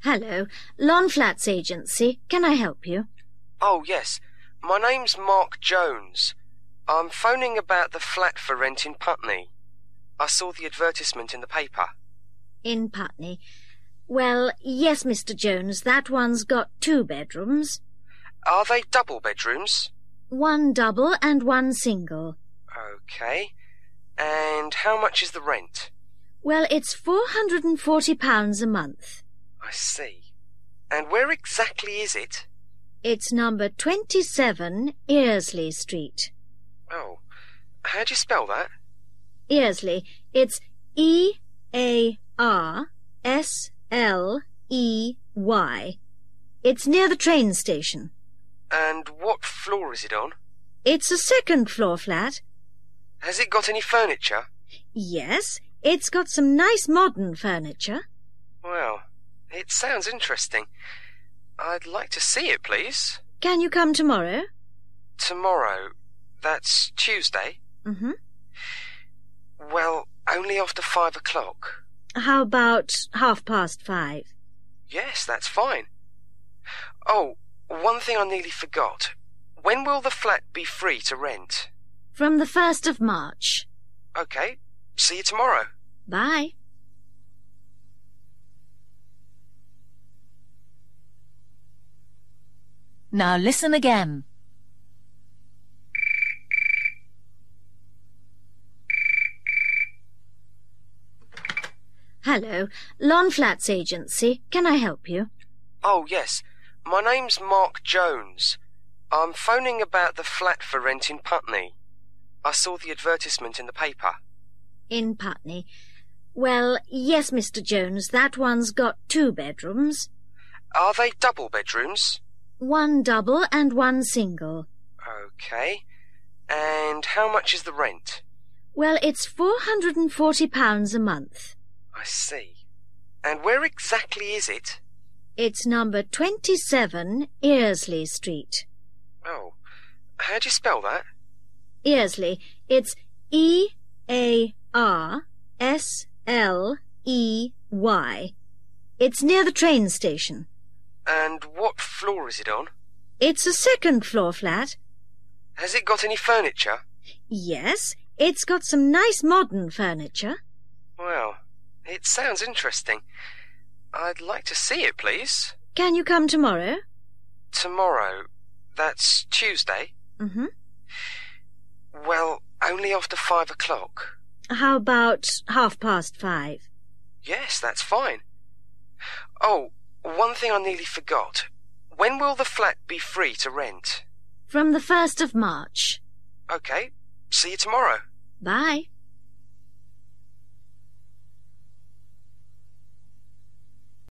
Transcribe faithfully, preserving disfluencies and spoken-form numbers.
Hello, Lawn Flats Agency. Can I help you? Oh, yes. My name's Mark Jones. I'm phoning about the flat for rent in Putney. I saw the advertisement in the paper. In Putney. Well, yes, Mister Jones, that one's got two bedrooms. Are they double bedrooms? One double and one single. OK. And how much is the rent? Well, it's four hundred and forty pounds a month. I see. And where exactly is it? It's number twenty-seven, Earsley Street. Oh, how do you spell that? Earsley. It's E A R S L E Y. It's near the train station. And what floor is it on? It's a second floor flat. Has it got any furniture? Yes, it's got some nice modern furniture. Well, it sounds interesting. I'd like to see it, please. Can you come tomorrow? Tomorrow? That's Tuesday? Mm-hmm. Well, only after five o'clock. How about half past five? Yes, that's fine. Oh, one thing I nearly forgot. When will the flat be free to rent? From the first of March. OK. See you tomorrow. Bye. Now listen again. Hello, Lawn Flats Agency. Can I help you? Oh, yes. My name's Mark Jones. I'm phoning about the flat for rent in Putney. I saw the advertisement in the paper. In Putney. Well, yes, Mister Jones, that one's got two bedrooms. Are they double bedrooms? One double and one single. OK. And how much is the rent? Well, it's four hundred and forty pounds a month. I see. And where exactly is it? It's number twenty-seven, Earsley Street. Oh, how do you spell that? Earsley. It's E A R S L E Y. It's near the train station. And what floor is it on? It's a second floor flat. Has it got any furniture? Yes, it's got some nice modern furniture. Well, it sounds interesting. I'd like to see it, please. Can you come tomorrow? Tomorrow? That's Tuesday? Mm-hmm. Well, only after five o'clock. How about half past five? Yes, that's fine. Oh, one thing I nearly forgot. When will the flat be free to rent? From the first of March. OK. See you tomorrow. Bye.